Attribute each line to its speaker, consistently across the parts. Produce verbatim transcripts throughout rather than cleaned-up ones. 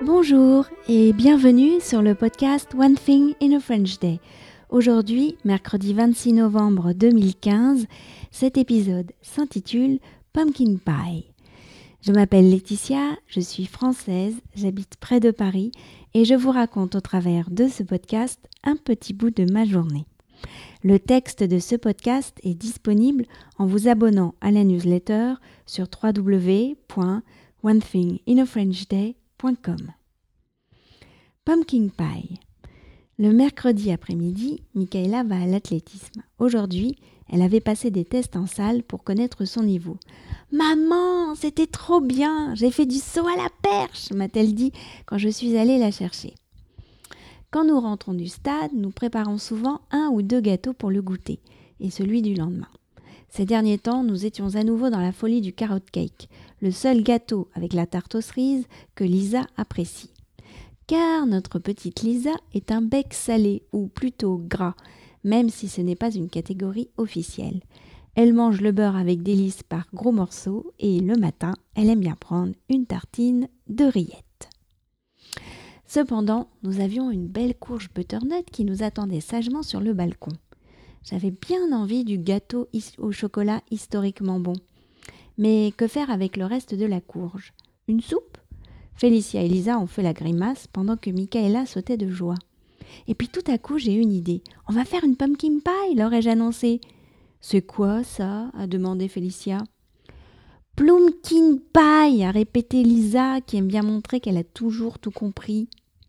Speaker 1: Bonjour et bienvenue sur le podcast One Thing in a French Day. Aujourd'hui, mercredi vingt-six novembre deux mille quinze, cet épisode s'intitule Pumpkin Pie. Je m'appelle Laetitia, je suis française, j'habite près de Paris et je vous raconte au travers de ce podcast un petit bout de ma journée. Le texte de ce podcast est disponible en vous abonnant à la newsletter sur w w w point one thing in a french day point com. Pumpkin Pie. Le mercredi après-midi, Michaela va à l'athlétisme. Aujourd'hui, elle avait passé des tests en salle pour connaître son niveau. « Maman, c'était trop bien, j'ai fait du saut à la perche !» m'a-t-elle dit quand je suis allée la chercher. Quand nous rentrons du stade, nous préparons souvent un ou deux gâteaux pour le goûter et celui du lendemain. Ces derniers temps, nous étions à nouveau dans la folie du carrot cake, le seul gâteau avec la tarte aux cerises que Lisa apprécie. Car notre petite Lisa est un bec salé, ou plutôt gras, même si ce n'est pas une catégorie officielle. Elle mange le beurre avec délice par gros morceaux et le matin, elle aime bien prendre une tartine de rillettes. Cependant, nous avions une belle courge butternut qui nous attendait sagement sur le balcon. J'avais bien envie du gâteau au chocolat historiquement bon. Mais que faire avec le reste de la courge ? Une soupe ? Félicia et Lisa ont fait la grimace pendant que Michaela sautait de joie. Et puis tout à coup, j'ai eu une idée. « On va faire une pumpkin pie !» leur ai-je annoncé. « C'est quoi ça ?» a demandé Félicia. « Plumpkin pie !» a répété Lisa, qui aime bien montrer qu'elle a toujours tout compris.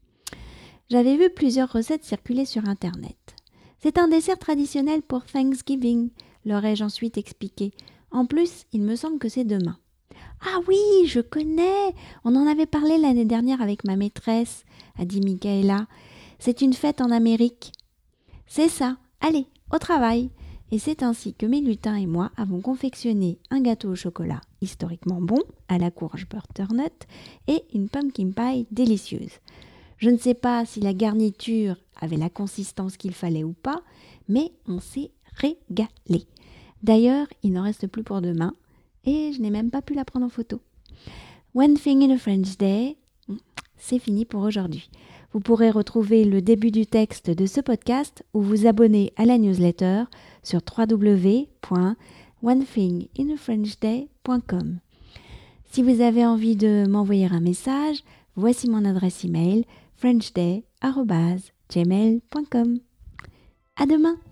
Speaker 1: J'avais vu plusieurs recettes circuler sur Internet. « C'est un dessert traditionnel pour Thanksgiving », leur ai-je ensuite expliqué. En plus, il me semble que c'est demain. « Ah oui, je connais, on en avait parlé l'année dernière avec ma maîtresse, » a dit Michaela. « C'est une fête en Amérique. »« C'est ça, allez, au travail !» Et c'est ainsi que mes lutins et moi avons confectionné un gâteau au chocolat historiquement bon, à la courge butternut, et une pumpkin pie délicieuse. Je ne sais pas si la garniture avait la consistance qu'il fallait ou pas, mais on s'est régalé. D'ailleurs, il n'en reste plus pour demain, et je n'ai même pas pu la prendre en photo. One Thing in a French Day, c'est fini pour aujourd'hui. Vous pourrez retrouver le début du texte de ce podcast ou vous abonner à la newsletter sur w w w point one thing in a french day point com. Si vous avez envie de m'envoyer un message, voici mon adresse email frenchday arobase gmail point com. À demain!